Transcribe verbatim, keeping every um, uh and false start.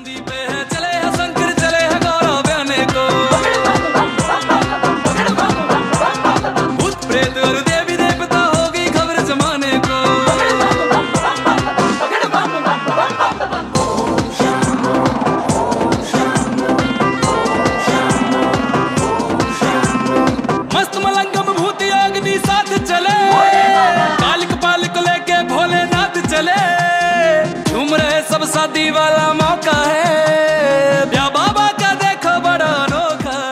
नंदी पे है चले है शंकर, चले है गौरव बयाने को। भूत प्रेत और देवी देवता होगी खबर जमाने को। मस्त मलंगम भूत अग्नि साथ चले, कालिक पालिक लेके भोलेनाथ चले। झूम रहे सब शादी वाला मौका है।